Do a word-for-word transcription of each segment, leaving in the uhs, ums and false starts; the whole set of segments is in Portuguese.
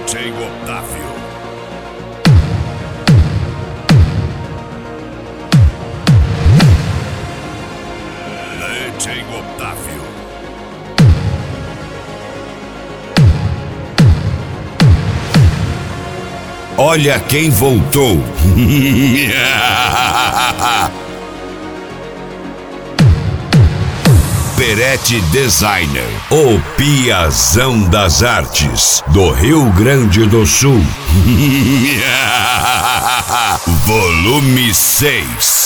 D J Otávio. D J Otávio. Olha quem voltou. Peretti Designer, o Piazão das Artes do Rio Grande do Sul. Volume seis.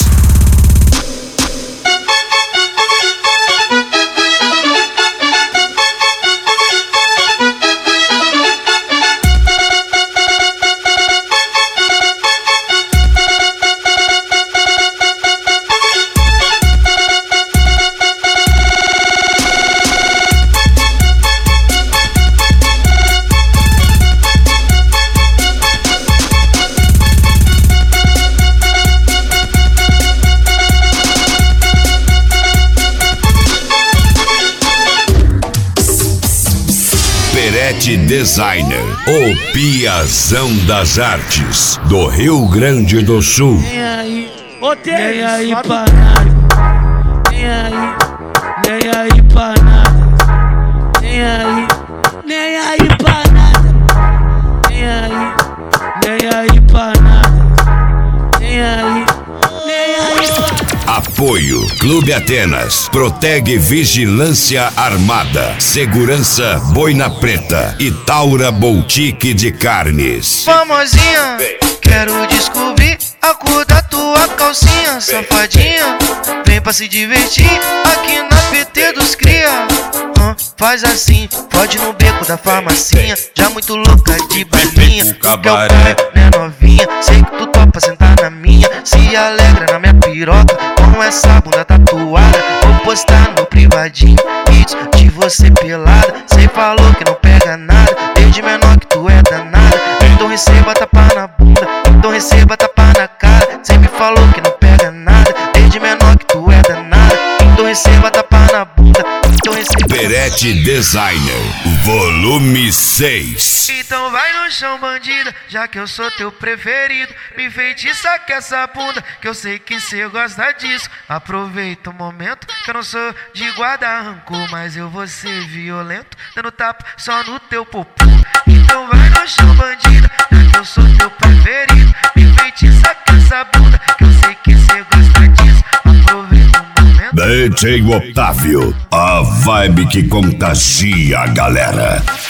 Peretti Designer, o Piazão das Artes do Rio Grande do Sul. Nem aí, nem aí pra nada. Nem aí, nem aí pra nada. Nem aí, nem aí pra nada. Nem aí, nem aí pra nada. Nem aí, nem aí pra nada. Apoio Clube Atenas, Protege Vigilância Armada, Segurança Boina Preta e Taura Boutique de Carnes. Famosinha, quero descobrir a cor da tua calcinha. Safadinha, vem pra se divertir aqui na P T dos cria. Hum, faz assim, pode no beco da farmacinha. Já muito louca de balinha, tu quer o pai, né novinha? Sei que tu topa sentar na minha, se alegra na minha piroca com essa bunda tatuada. Vou postar no privadinho vídeos de você pelada. Cê falou que não pega nada, desde menor que tu é danada. Então receba tapa na bunda, então receba tapa na cara. Cê me falou que não pega nada, desde menor que tu é danada. Então receba tapa na bunda, então receba. Peretti Designer, volume seis. Então vai no chão, bandida, já que eu sou teu preferido. Me feitiça com essa bunda, que eu sei que cê gosta disso. Aproveita o momento, que eu não sou de guardar rancor, mas eu vou ser violento, dando tapa só no teu popô. Então vai no chão, bandida, já que eu sou teu preferido. Me feitiça com essa bunda, que eu sei que cê gosta disso. Aproveita o momento. D J Otávio, a vibe que contagia a galera.